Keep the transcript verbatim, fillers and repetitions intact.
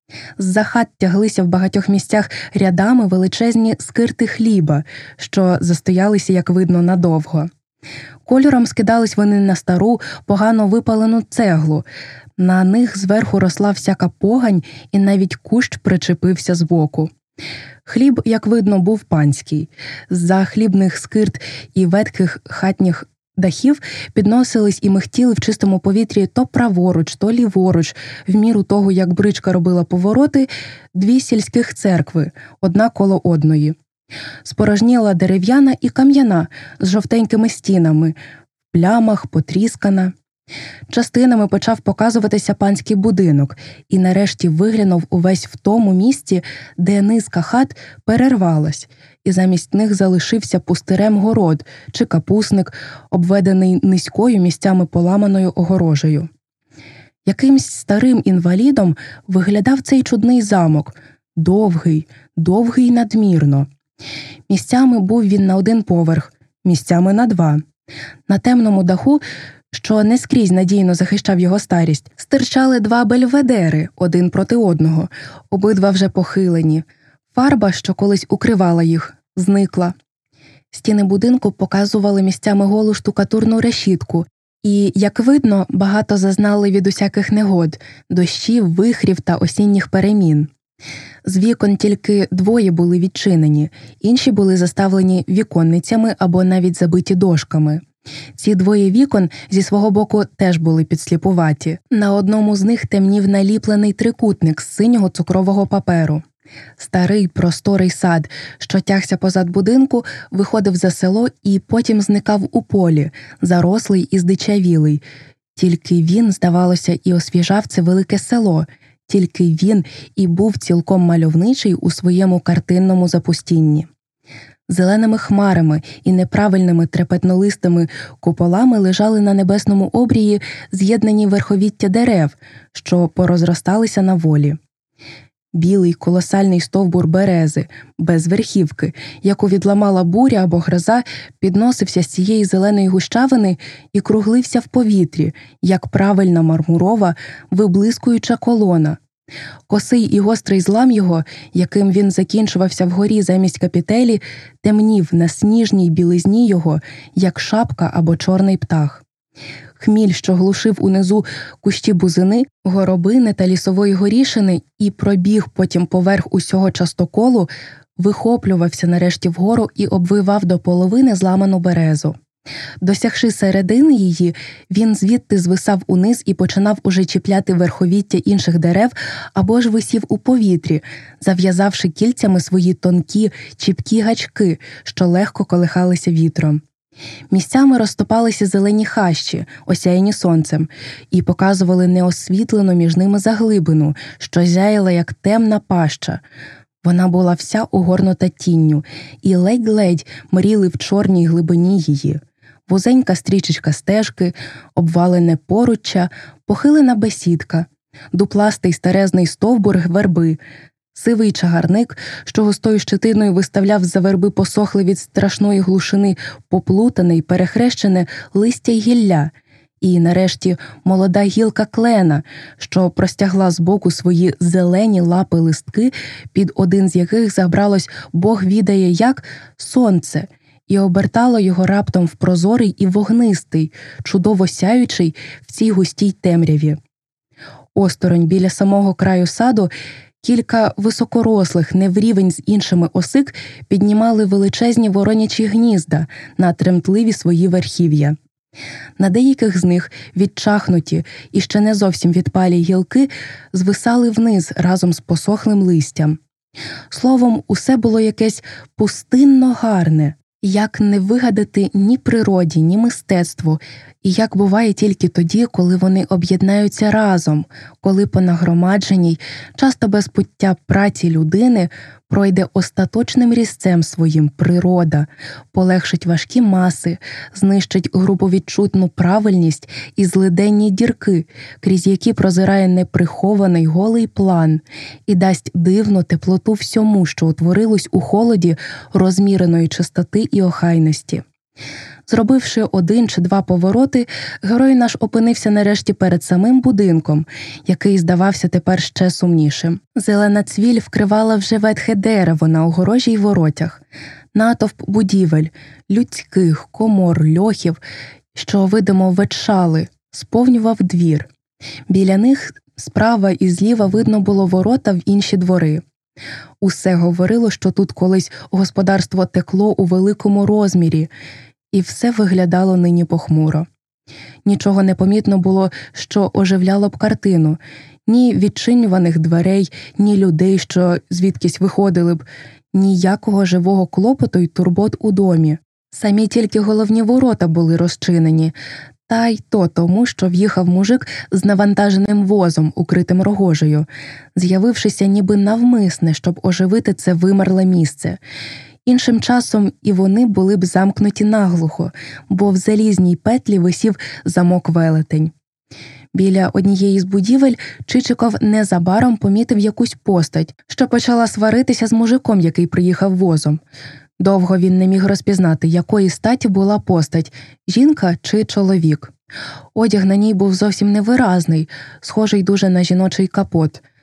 З-за хат тяглися в багатьох місцях рядами величезні скирти хліба, що застоялися, як видно, надовго. Кольором скидались вони на стару, погано випалену цеглу. На них зверху росла всяка погань, і навіть кущ причепився збоку. Хліб, як видно, був панський. З-за хлібних скирт і ветких хатніх дахів підносились і михтіли в чистому повітрі то праворуч, то ліворуч, в міру того, як бричка робила повороти, дві сільських церкви, одна коло одної. Спорожніла дерев'яна і кам'яна, з жовтенькими стінами, в плямах, потріскана. Частинами почав показуватися панський будинок і нарешті виглянув увесь в тому місці, де низка хат перервалась, і замість них залишився пустирем город чи капусник, обведений низькою місцями поламаною огорожею. Якимсь старим інвалідом виглядав цей чудний замок, довгий, довгий надмірно. Місцями був він на один поверх, місцями на два. На темному даху, що не скрізь надійно захищав його старість, стирчали два бельведери один проти одного, обидва вже похилені. Фарба, що колись укривала їх, зникла. Стіни будинку показували місцями голу штукатурну решітку, і, як видно, багато зазнали від усяких негод, дощів, вихрів та осінніх перемін. З вікон тільки двоє були відчинені, інші були заставлені віконницями або навіть забиті дошками. Ці двоє вікон зі свого боку теж були підсліпуваті. На одному з них темнів наліплений трикутник з синього цукрового паперу. Старий просторий сад, що тягся позад будинку, виходив за село і потім зникав у полі, зарослий і здичавілий. Тільки він, здавалося, і освіжав це велике село, тільки він і був цілком мальовничий у своєму картинному запустінні. Зеленими хмарами і неправильними трепетнолистими куполами лежали на небесному обрії з'єднані верховіття дерев, що порозросталися на волі. Білий колосальний стовбур берези, без верхівки, яку відламала буря або гроза, підносився з цієї зеленої гущавини і круглився в повітрі, як правильна мармурова, виблискуюча колона. Косий і гострий злам його, яким він закінчувався вгорі замість капітелі, темнів на сніжній білизні його, як шапка або чорний птах. Хміль, що глушив унизу кущі бузини, горобини та лісової горішини і пробіг потім поверх усього частоколу, вихоплювався нарешті вгору і обвивав до половини зламану березу. Досягши середини її, він звідти звисав униз і починав уже чіпляти верховіття інших дерев або ж висів у повітрі, зав'язавши кільцями свої тонкі, чіпкі гачки, що легко колихалися вітром. Місцями розступалися зелені хащі, осяяні сонцем, і показували неосвітлену між ними заглибину, що зяяла, як темна паща. Вона була вся огорнута тінню, і ледь-ледь мріли в чорній глибині її. Вузенька стрічечка стежки, обвалене поруччя, похилена бесідка, дупластий старезний стовбур верби, сивий чагарник, що густою щетиною виставляв з-за верби посохле від страшної глушини поплутане й перехрещене листя й гілля, і, нарешті, молода гілка клена, що простягла збоку свої зелені лапи листки, під один з яких забралось Бог відає як сонце, і обертало його раптом в прозорий і вогнистий, чудово сяючий в цій густій темряві. Осторонь біля самого краю саду кілька високорослих, не врівень з іншими осик, піднімали величезні воронячі гнізда на тремтливі свої верхів'я. На деяких з них відчахнуті і ще не зовсім відпалі гілки звисали вниз разом з посохлим листям. Словом, усе було якесь пустинно гарне, як не вигадати ні природі, ні мистецтву, і як буває тільки тоді, коли вони об'єднаються разом, коли по нагромадженій, часто без пуття праці людини, пройде остаточним різцем своїм природа, полегшить важкі маси, знищить грубовідчутну правильність і злиденні дірки, крізь які прозирає неприхований голий план, і дасть дивну теплоту всьому, що утворилось у холоді розміреної чистоти і охайності. Зробивши один чи два повороти, герой наш опинився нарешті перед самим будинком, який здавався тепер ще сумнішим. Зелена цвіль вкривала вже ветхе дерево на огорожі й воротях. Натовп будівель, людських, комор, льохів, що, видимо, ветшали, сповнював двір. Біля них справа і зліва видно було ворота в інші двори. Усе говорило, що тут колись господарство текло у великому розмірі, і все виглядало нині похмуро. Нічого не помітно було, що оживляло б картину. Ні відчинюваних дверей, ні людей, що звідкись виходили б, ніякого живого клопоту й турбот у домі. Самі тільки головні ворота були розчинені, та й то тому, що в'їхав мужик з навантаженим возом, укритим рогожею, з'явившися ніби навмисне, щоб оживити це вимерле місце. Іншим часом і вони були б замкнуті наглухо, бо в залізній петлі висів замок-велетень. Біля однієї з будівель Чичиков незабаром помітив якусь постать, що почала сваритися з мужиком, який приїхав возом. Довго він не міг розпізнати, якої статі була постать – жінка чи чоловік. Одяг на ній був зовсім невиразний, схожий дуже на жіночий капот.